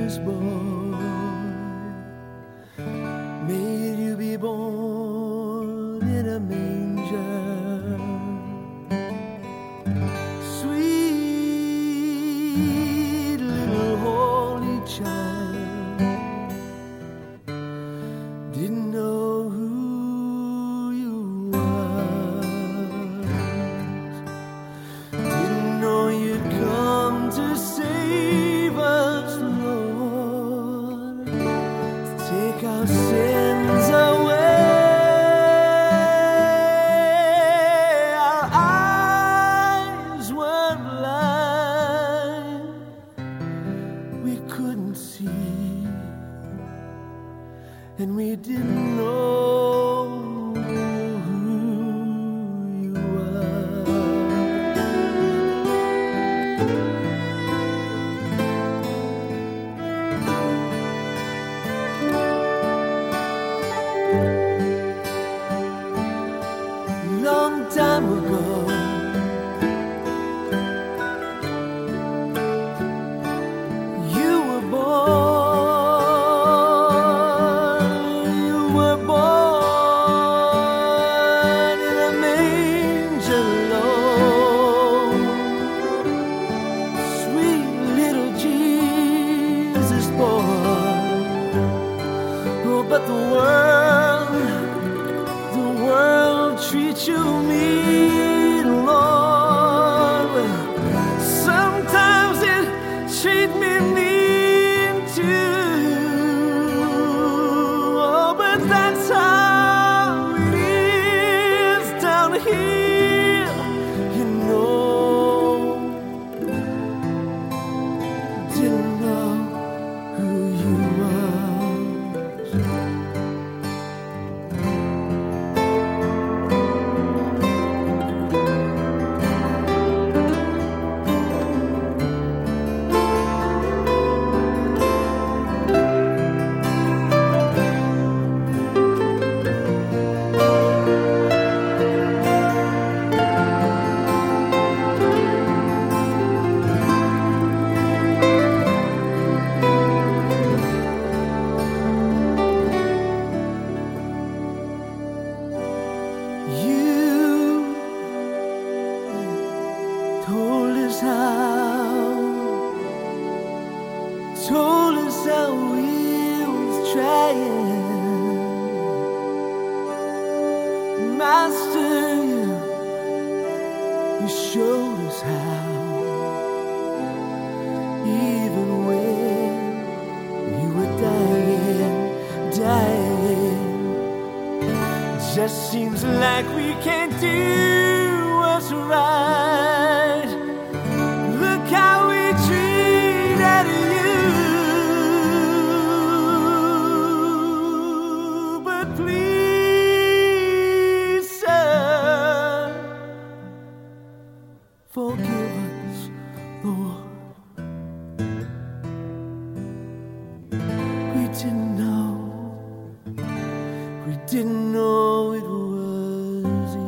Jesus born, made you be born in a manger. Sweet little holy child, didn't know who you was, didn't know you'd come to save us, Lord, to take our sins away. Our eyes were blind, we couldn't see, and we didn't know who you were. Long time ago, you were born in a manger, Lord. Sweet little Jesus born. Oh, but the world treats you mean, Lord. Sometimes it treats me mean too. Oh, but that's how it is down here, you know. Didn't know who you was. Told us how we was trying, Master, you showed us how, even when you were dying. Just seems like we can't do what's right. Look how we treated you, but please, sir, forgive us, Lord. We didn't know it was you.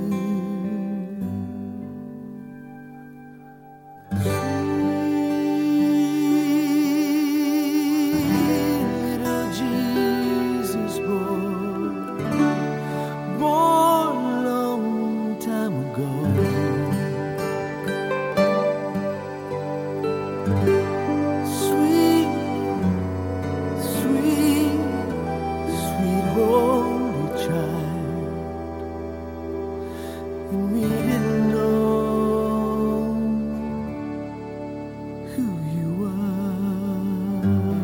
And we didn't know who you were.